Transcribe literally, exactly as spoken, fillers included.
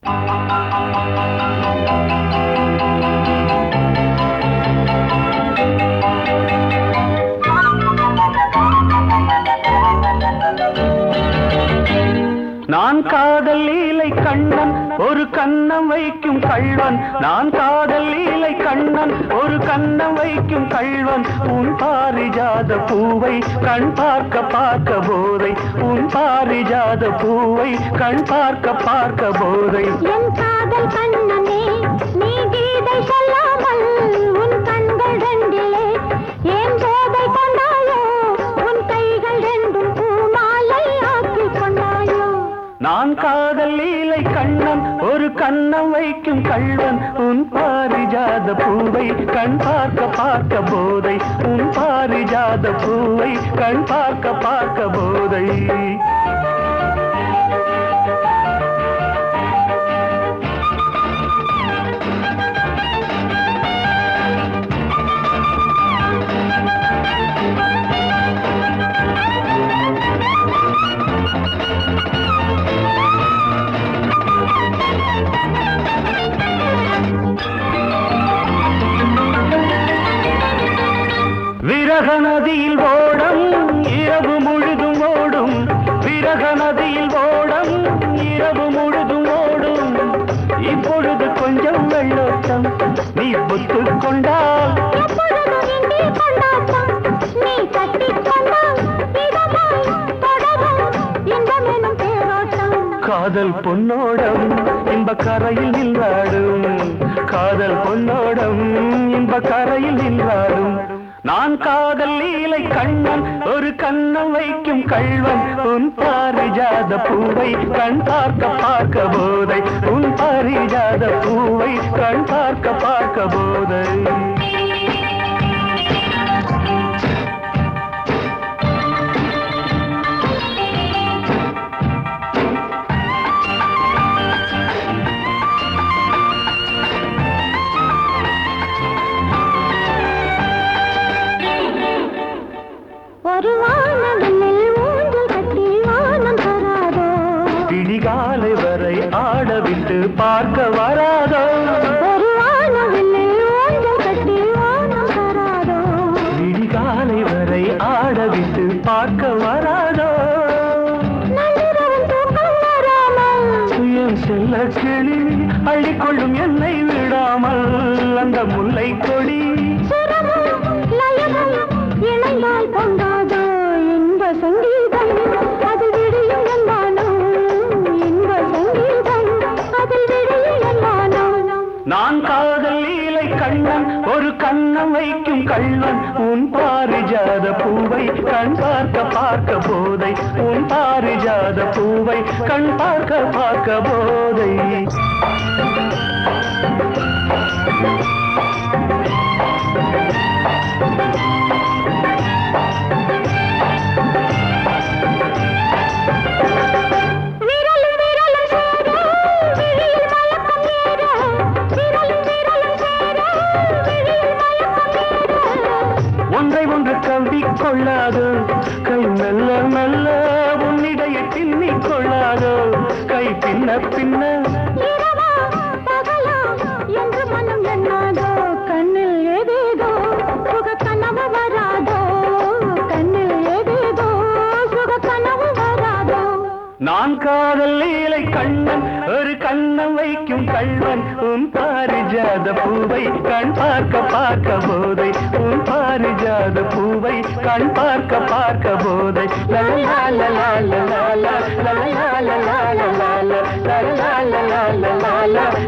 நான் காதல் லீலை கண்ணன் ஒரு கண்ணம் வைக்கும் கள்வன் நான் காதல் லீலை கண்ணன் ஒரு கண்ணம் வைக்கும் கள்வன் உன் பாரிஜாத பூவை கண் பார்க்க பார்க்க போதை உன் பாரிஜாத பூவை கண் பார்க்க பார்க்க போதை என் காதல் கண்ணனே நீ கீதை சொல்லாமல் உன் கண்கள் ரெண்டிலே ஏன் போதை கொண்டாயோ உன் கைகள் ரெண்டும் பூமாலை ஆக்கி கொண்டாயோ நான் காதல் லீலை கண்ணன் ஒரு கண்ணம் வைக்கும் கள்வன் உன் பாரிஜாத பூவை கண் பார்க்க பார்க்க போதை உன் பாரிஜாத பூவை கண் பார்க்க பார்க்க போதை விரக நதியில் ஓடம் இரவு முழுதும் ஓடும் விரக நதியில் ஓடம் இரவு முழுதும் ஓடும் இப்பொழுது கொஞ்சம் வெள்ளோட்டம் நீ புத்துக் கொண்டால் நீ கட்டிக் கொண்டால் இன்பம் எனும் பேரோட்டம் காதல் பொன்னோடம் இன்ப கரையில் நின்றாடும் காதல் பொன்னோடம் இன்ப கரையில் நின்றாடும் நான் காதல் லீலை கண்ணன் ஒரு கண்ணம் வைக்கும் கள்வன் உன் பாரிஜாத பூவை கண் பார்க்க பார்க்க போதை உன் பாரிஜாத பூவை கண் பார்க்க பார்க்க போதை ஒரு வானவில் ஊஞ்சல் கட்டி வானம் தராதோ விடிகாலை வரை ஆடவிட்டு பார்க்க வராதோ ஒரு வானவில் ஊஞ்சல் கட்டி வானம் தராதோ விடிகாலை வரை ஆடவிட்டு பார்க்க வராதோ நள்ளிரவில் தூக்கம் வராமல் சுயம் செல்ல கிளி அள்ளிக்கொள்ளும் என்னை விடாமல் அந்த முல்லை கொடி சுரமும் லயமும் இணைந்தால் பொங்காதோ இன்ப சங்கீதம் அது விடியும் என்பானோ இன்ப சங்கீதம் அதில் விடியும் என்பானோ நான் காதல் லீலை கண்ணன் ஒரு கண்ணம் வைக்கும் கள்வன் உன் பாரிஜாத பூவை கண் பார்க்க பார்க்க போதை உன் பாரிஜாத பூவை கண் பார்க்க பார்க்க போதை ஒன்றை ஒன்று கவ்விக் கொள்ளாதோ கை மெல்ல மெல்ல உன்னிடையை பின்னிக் கொள்ளாதோ கை பின்ன பின்ன இரவா பகலா என்று மனம் எண்ணாதோ கண்ணில் ஏதேதோ சுக கனவு வராதோ கண்ணில் ஏதேதோ சுக கனவு வராதோ நான் காதல் லீலை கண்ணன் ஒரு கண்ணம் வைக்கும் கள்வன் உன் பாரிஜாத பூவை கண் பார்க்க பார்க்க போதை உன் பாரிஜாத பூவை கண் பார்க்க பார்க்க போதை லலலா லலலா லலலா லலலா லலலா லலலா லலலா லலலா